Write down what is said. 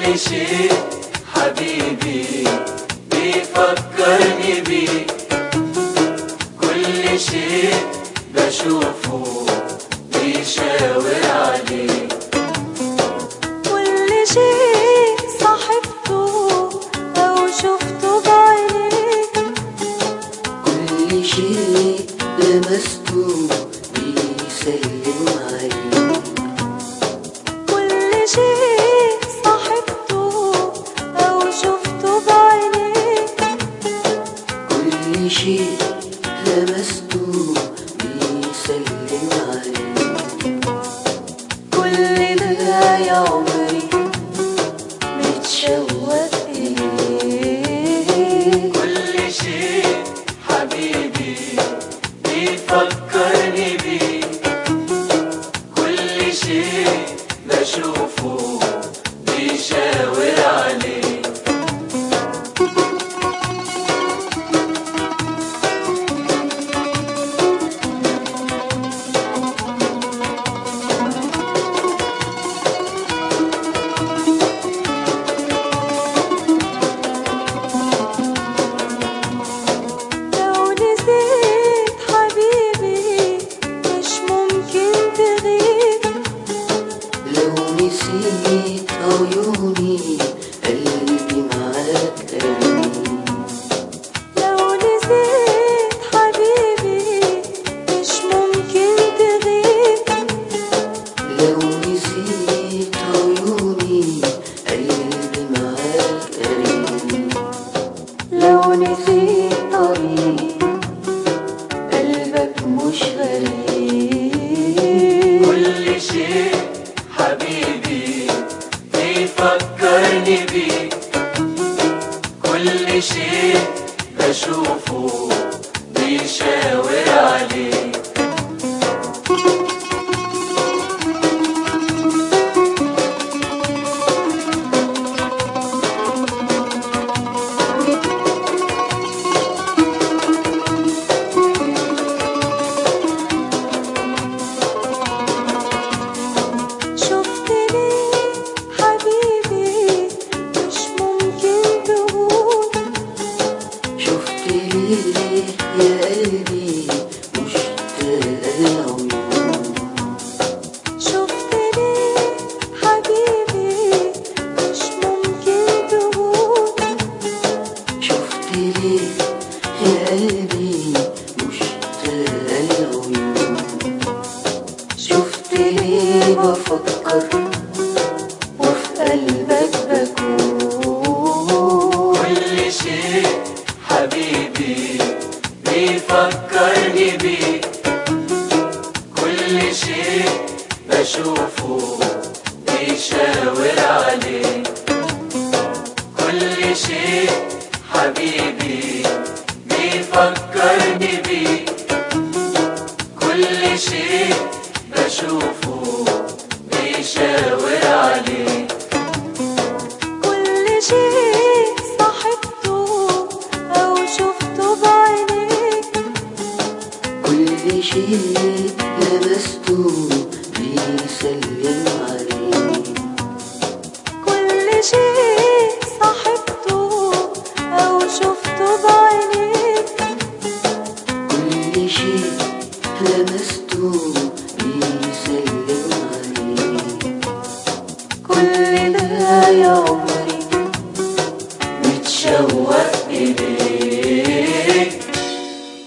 كل شيء حبيبي بيفكرني بيك، كل شيء بشوفه بيشاور عليك، كل شيء صاحبته أو شفته بعينيك، كل شيء لمسته بيسلم عليك، كل شيء صاحبته أو شفته بعينيك، كل شيء لمسته بيسلم عليك، كل ده يا عمري متشوق إليك، كل شيء حبيبي بيفكرني بيك، كل شيء بشوفه بيشاور عليك. لو نسيت حبيبي مش ممكن تغيب، لو نسيت عيوني قلبي معاك قريب، لو نسيت حبيبي مش ممكن تغيب، لو نسيت عيوني قلبي معاك قريب، لو نسيت طريق قلبك مش غريب، كل شيء حبيبي بيفكرني بيك، كل شيء بشوفه بيشاور عليك. شفتني حبيبي مش ممكن تقول، شفت ليه يا قلبي مشتاق العيون، شفتني حبيبي مش ممكن تقول، شفت ليه يا قلبي مشتاق العيون، شفت ليه بفكر وفي قلبك بكون، كل شيء حبيبي بيفكرني بيك، كل شيء بشوفه بيشاور عليك، كل شيء حبيبي بيفكرني بيك، كل شيء بشوفه بيشاور عليك. كل شيء صاحبته أو شفته بعينيك، كل شيء لمسته بيسلم عليك، كل شيء صاحبته أو شفته بعينيك، كل شيء لمسته بيسلم عليك، كل ده يا عمري